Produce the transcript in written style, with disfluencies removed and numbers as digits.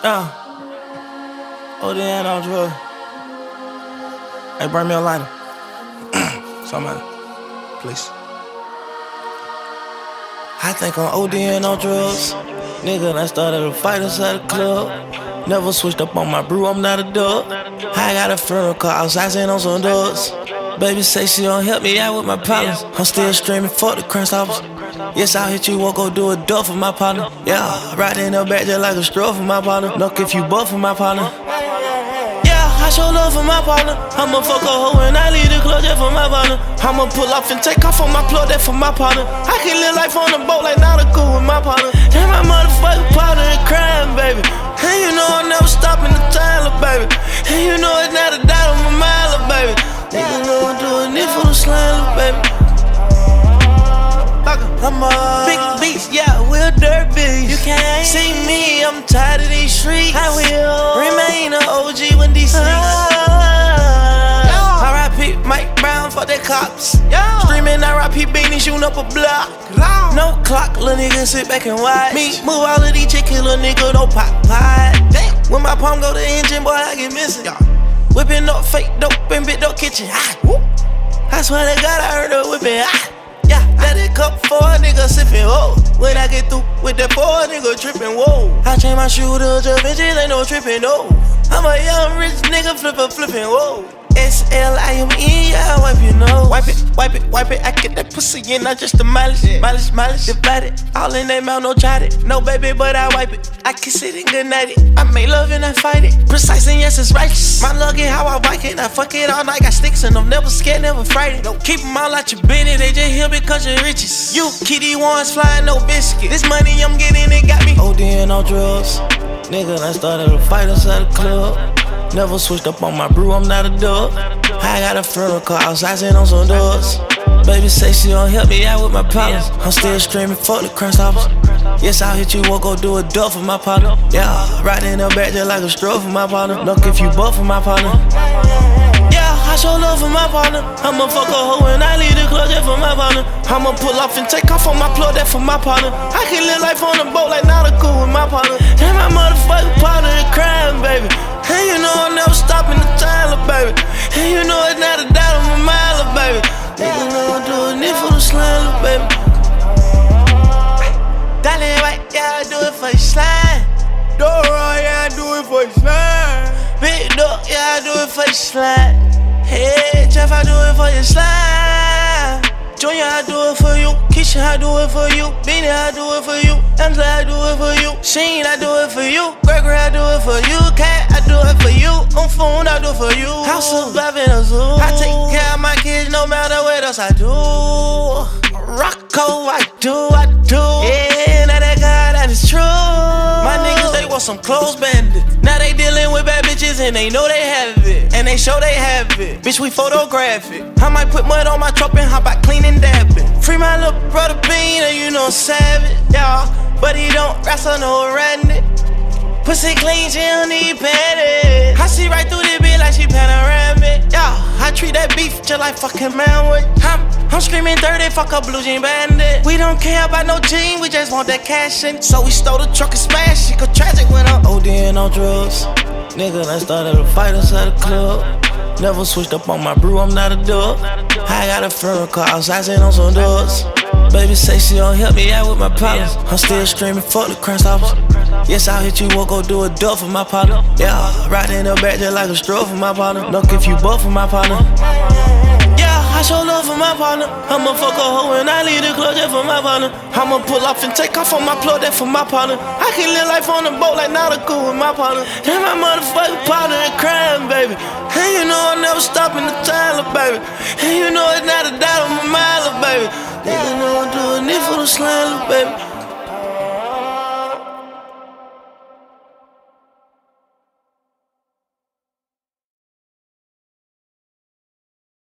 ODN on drugs. Hey, bring me a lighter. Somebody, please. I think I'm ODN on drugs. Nigga, I started a fight inside the club. Never switched up on my brew, I'm not a dog. I got a funeral car outside, sitting on some dogs. Baby say she don't help me out with my problems. I'm still streaming, fuck the crunch office. Yes, I'll hit you, won't go do a duck for my partner. Yeah, right in the back just like a straw for my partner. Knock if you buff for my partner. Yeah, I show love for my partner. I'ma fuck a hoe and I leave the club just for my partner. I'ma pull off and take off on my plug, that for my partner. I can live life on the boat like nautical with my partner. That's my motherfucking partner in crime, baby. And you know I'm never stopping the Tyler, baby. And you know it's not a doubt on my mile, baby. Nigga know I'm doing it for the slam, baby. I'm a big beast, yeah, we're dirt beast. You can't see me, I'm tired of these streets. I will remain an OG when DC. R.I.P. Mike Brown for the cops. Streaming R.I.P. Beanie, shooting up a block. No clock, little nigga sit back and watch me move all of these chicken, little nigga don't pop. When my palm go to engine, boy, I get missing. Whipping up fake dope and bit dope kitchen. I swear to God, I heard her whipping. Yeah, let it cup for a nigga sippin', whoa. When I get through with that boy, nigga trippin', whoa. I change my shooter to bitches, ain't no trippin', no. I'm a young rich nigga flippin', whoa. S-L-I-M-E, yeah, I wipe your nose. Wipe it, I get that pussy in, not just the mileage. Mileage, divide it, all in that mouth, no tried it. No baby, but I wipe it, I kiss it and good night it. I make love and I fight it, precise and yes, it's righteous. My luck is how I bike it, I fuck it all night, got sticks and I'm never scared, never frightened. Don't keep them all out your business, they just here because you're riches. You, kitty ones flying, no biscuit. This money I'm getting, it got me ODN on drugs. Nigga, I started a fight inside the club. Never switched up on my brew, I'm not a dog. I got a funeral car outside, sitting on some doors. Baby say she don't help me out with my problems. I'm still streaming, fuck the crunch office. Yes, I'll hit you, won't go do a duck for my partner. Yeah, right in the back just like a straw for my partner. Knock if you buff for my partner. Yeah, I show love for my partner. I'ma fuck a hoe and I leave the club just for my partner. I'ma pull off and take off on my plug, that for my partner. I can live life on the boat like nautical with my partner. That's my motherfucking partner in crime, baby. And you know I'm never stopping the Tyler, baby. And you know it's not a doubt on my mile, baby. Nigga know I'm doing it for the slam, baby. Darling White, yeah, I do it for your slime. Dora, yeah, I do it for your slime. Big Dog, yeah, I do it for your slime. Hey, Jeff, I do it for your slime. Junior, I do it for you. Keisha, I do it for you. Beanie, I do it for you. Angela, I do it for you. Sheen, I do it for you. Gregory, I do it for you. Cat, I do it for you. On phone, I do it for you. House survive in a zoo. I take care of my kids no matter what else I do. Rocco, I do. Yeah, now that God, that is true. My niggas, they want some clothes bandit. Now they dealing with bad bitches and they know they have it. And they show they have it. Bitch, we photograph it. I might put mud on my truck and hop out clean and dabbing. Free my little brother Bean, and you know I'm savage, y'all. But he don't wrestle no rat it. Pussy clean, she don't need panties. I see right through this bitch like she panoramic. Yeah, I treat that beef just like fucking manwood. I'm screaming dirty, fuck a blue jean bandit. We don't care about no jean, we just want that cash in. So we stole the truck and smashed it, cause tragic went up. ODN on drugs. Nigga, I started a fight inside the club. Never switched up on my brew, I'm not a dog. I got a funeral car outside, sitting on some doors. Baby say she don't help me out with my problems. I'm still streaming, fuck the crunch office. Yes, I'll hit you, won't go do a duck for my partner. Yeah, right in the back just like a straw for my partner. Knock if you buff for my partner. Yeah, I show love for my partner. I'ma fuck a hoe and I leave the club just for my partner. I'ma pull off and take off on my plug, that for my partner. I can live life on the boat like nautical with my partner. That's my motherfucking partner in crime, baby. And you know I'm never stopping the Tyler, baby. And you know it's not a doubt on my mile, baby. Nigga know I'm doing it for the slam, baby.